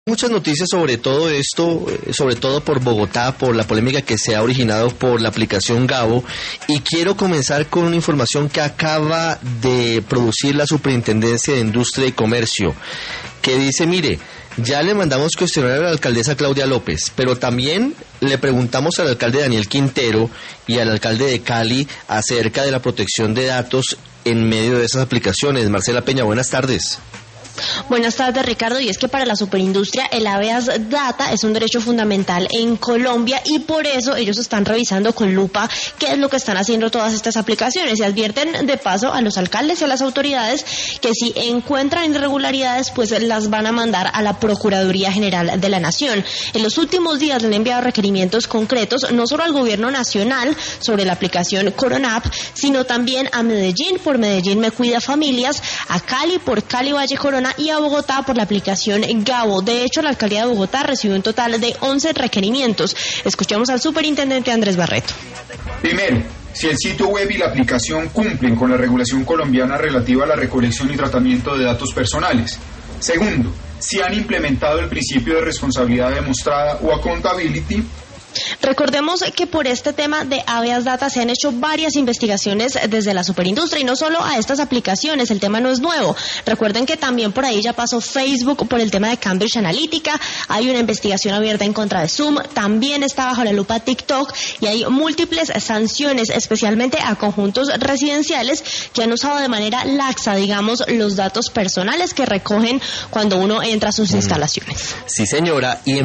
Muchas noticias sobre todo esto, sobre todo por Bogotá, por la polémica que se ha originado por la aplicación Gabo, y quiero comenzar con una información que acaba de producir la Superintendencia de Industria y Comercio, que dice, mire, ya le mandamos cuestionar a la alcaldesa Claudia López, pero también le preguntamos al alcalde Daniel Quintero y al alcalde de Cali acerca de la protección de datos en medio de esas aplicaciones. Marcela Peña, buenas tardes. Buenas tardes, Ricardo, y es que para la superindustria el habeas data es un derecho fundamental en Colombia y por eso ellos están revisando con lupa qué es lo que están haciendo todas estas aplicaciones y advierten de paso a los alcaldes y a las autoridades que si encuentran irregularidades pues las van a mandar a la Procuraduría General de la Nación. En los últimos días le han enviado requerimientos concretos no solo al gobierno nacional sobre la aplicación Coronap, sino también a Medellín por Medellín Me Cuida Familias, a Cali por Cali Valle Corona y a Bogotá por la aplicación Gabo. De hecho, la alcaldía de Bogotá recibió un total de 11 requerimientos. Escuchemos al superintendente Andrés Barreto. Primero, si el sitio web y la aplicación cumplen con la regulación colombiana relativa a la recolección y tratamiento de datos personales. Segundo, si han implementado el principio de responsabilidad demostrada o accountability. Recordemos que por este tema de habeas data se han hecho varias investigaciones desde la superindustria y no solo a estas aplicaciones, el tema no es nuevo. Recuerden que también por ahí ya pasó Facebook por el tema de Cambridge Analytica, hay una investigación abierta en contra de Zoom, también está bajo la lupa TikTok y hay múltiples sanciones, especialmente a conjuntos residenciales que han usado de manera laxa, digamos, los datos personales que recogen cuando uno entra a sus instalaciones. Sí, señora. Y